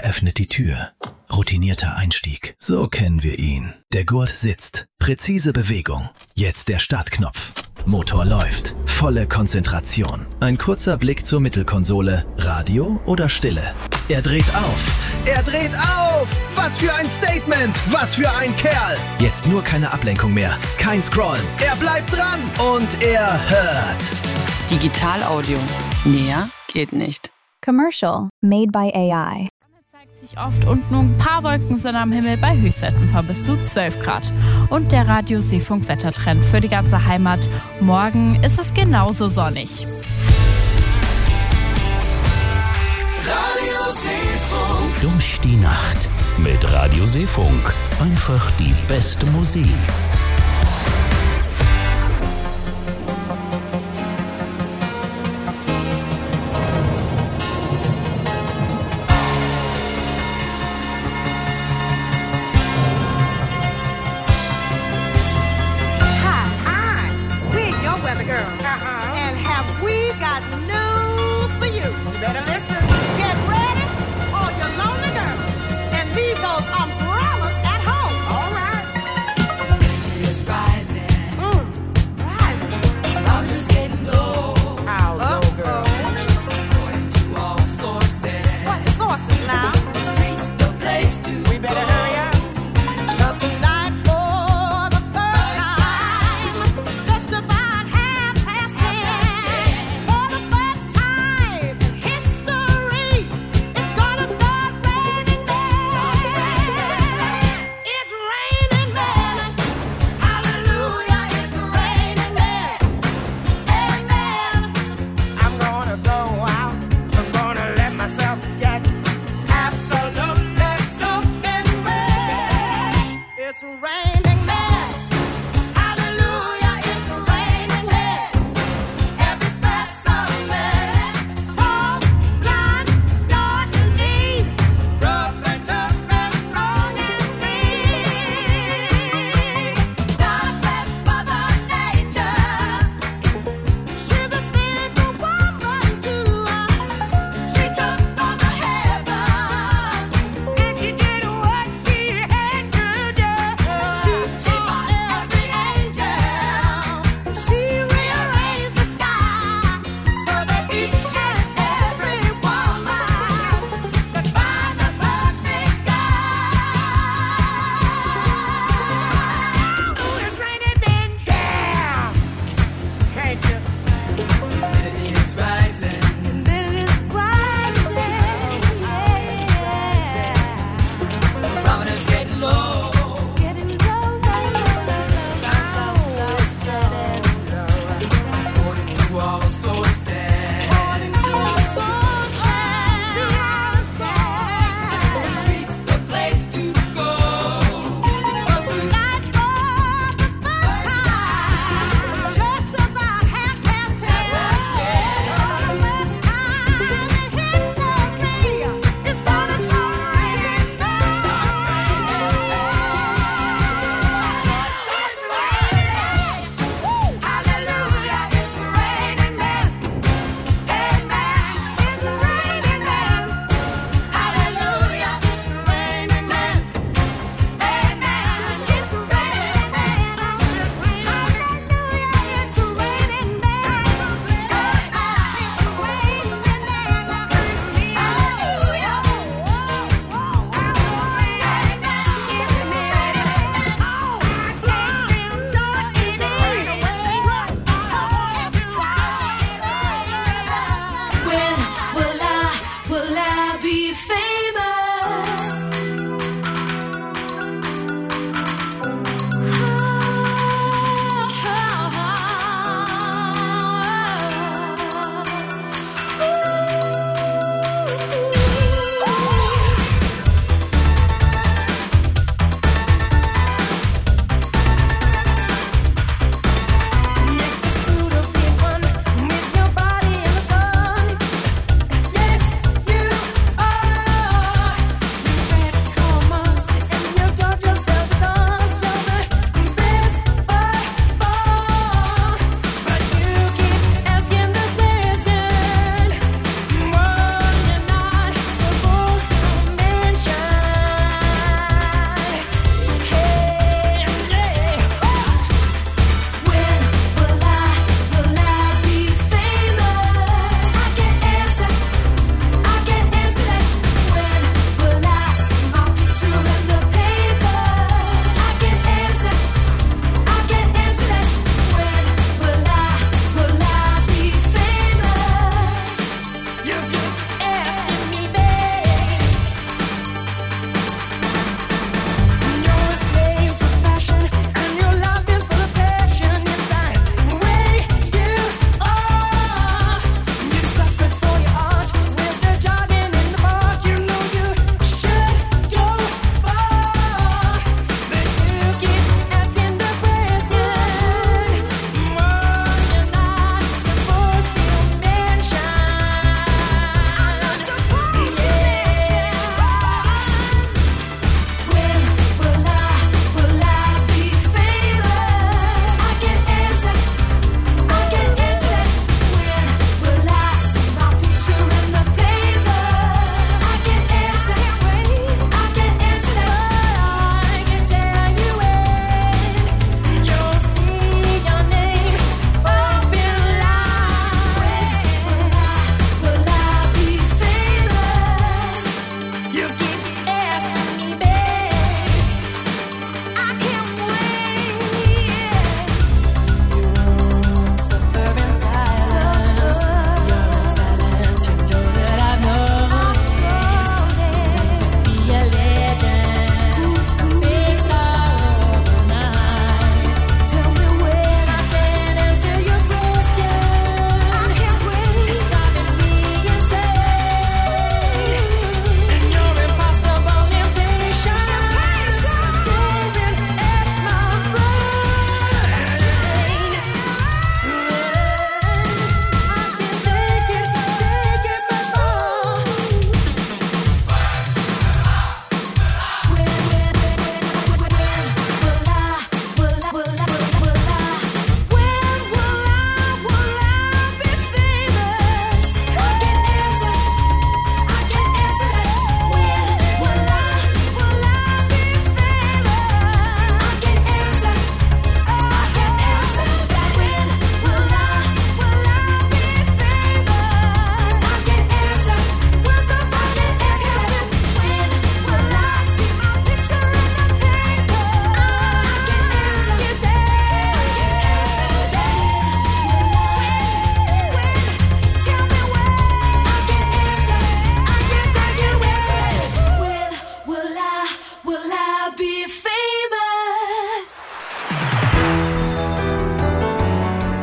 öffnet die Tür. Routinierter Einstieg. So kennen wir ihn. Der Gurt sitzt. Präzise Bewegung. Jetzt der Startknopf. Motor läuft. Volle Konzentration. Ein kurzer Blick zur Mittelkonsole. Radio oder Stille? Er dreht auf. Er dreht auf! Was für ein Statement! Was für ein Kerl! Jetzt nur keine Ablenkung mehr. Kein Scrollen. Er bleibt dran. Und er hört. Digitalaudio. Näher geht nicht. Commercial. Made by AI. Sich oft und nur ein paar Wolken sind am Himmel bei Höchstwerten von bis zu 12 Grad. Und der Radio-Seefunk-Wettertrend für die ganze Heimat. Morgen ist es genauso sonnig. Radio Seefunk. Durch die Nacht mit Radio Seefunk. Einfach die beste Musik.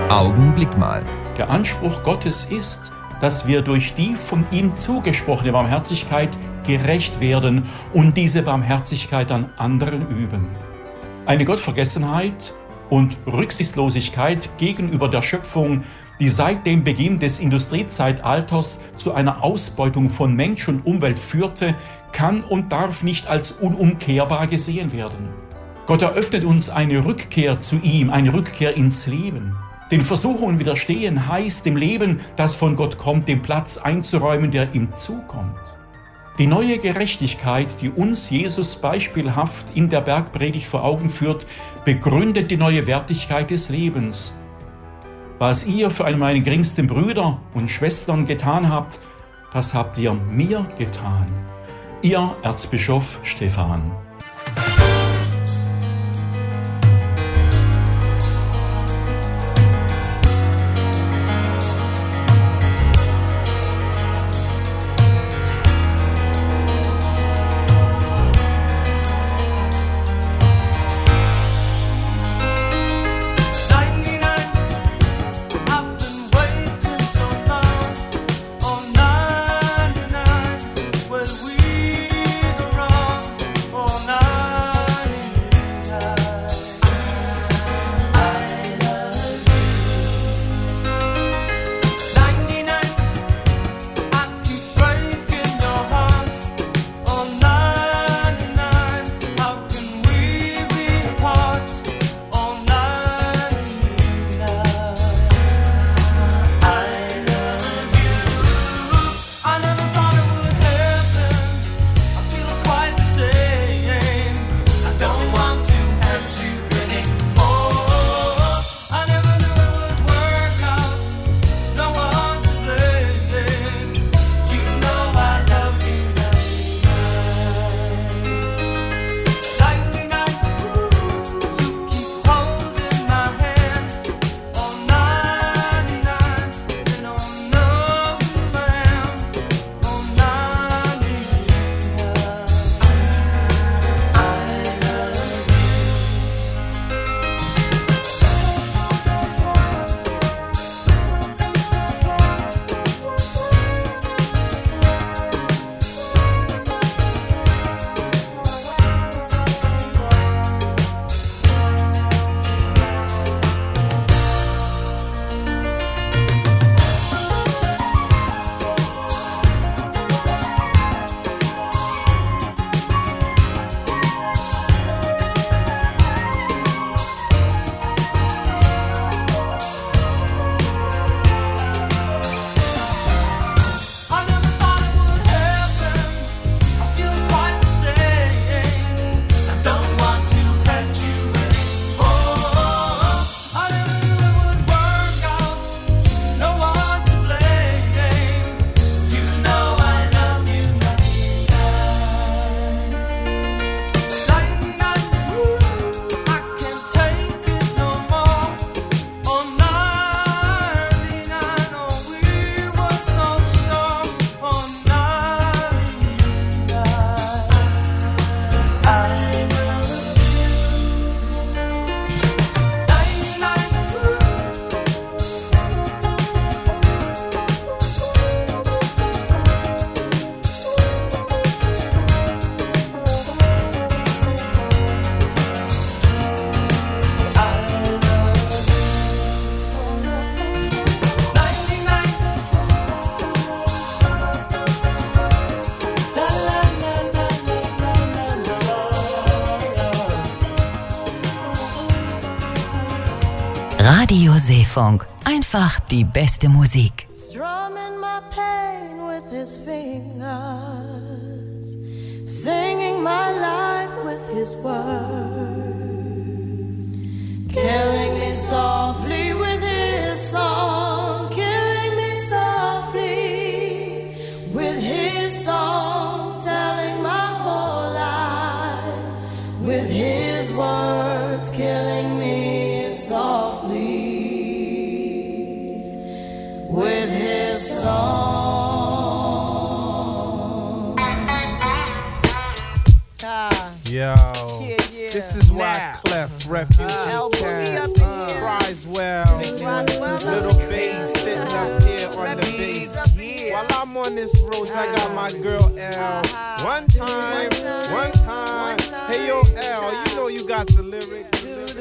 Augenblick mal. Der Anspruch Gottes ist, dass wir durch die von ihm zugesprochene Barmherzigkeit gerecht werden und diese Barmherzigkeit an anderen üben. Eine Gottvergessenheit und Rücksichtslosigkeit gegenüber der Schöpfung, die seit dem Beginn des Industriezeitalters zu einer Ausbeutung von Mensch und Umwelt führte, kann und darf nicht als unumkehrbar gesehen werden. Gott eröffnet uns eine Rückkehr zu ihm, eine Rückkehr ins Leben. Den Versuchungen widerstehen heißt, dem Leben, das von Gott kommt, den Platz einzuräumen, der ihm zukommt. Die neue Gerechtigkeit, die uns Jesus beispielhaft in der Bergpredigt vor Augen führt, begründet die neue Wertigkeit des Lebens. Was ihr für meine geringsten Brüder und Schwestern getan habt, das habt ihr mir getan. Ihr Erzbischof Stephan. Radio Seefunk. Einfach die beste Musik. Strumming my pain with his fingers, singing my life with his words, killing me softly with his song, killing me softly with his song, telling my whole life with his words, killing me softly with his song. Yo. Yeah, yeah. This is why Clef, Refugee Camp, Criswell, Little Bass sitting up here on the bass. While I'm on this road, I got my girl L. One time. Hey yo L, you know you got the lyrics.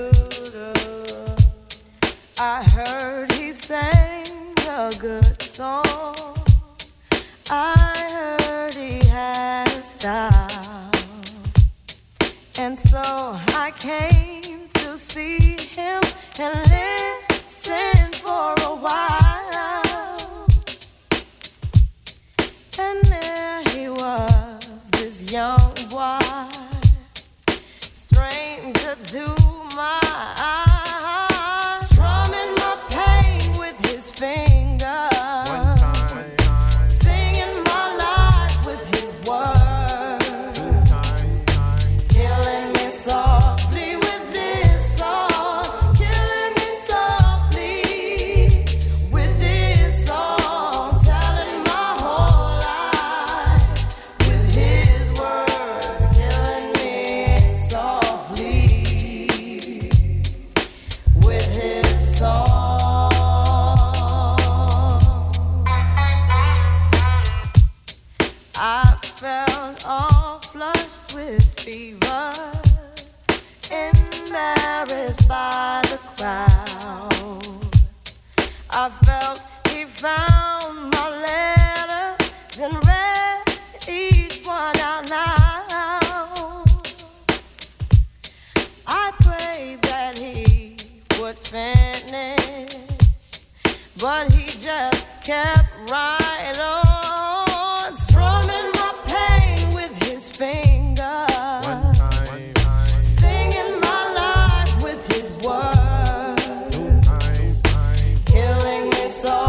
I heard he sang a good song. I heard he had a style. And so I came to see him and listen for a while. And there he was, this young boy, stranger to my eyes, strumming my pain with his fingers, singing my life with his words, killing me softly with this song, killing me softly with this song, telling my whole life with his words, killing me softly with his song. I felt all flushed with fever, embarrassed by the crowd. I felt he found my letters and read each one out loud. I prayed that he would finish, but he just kept writing.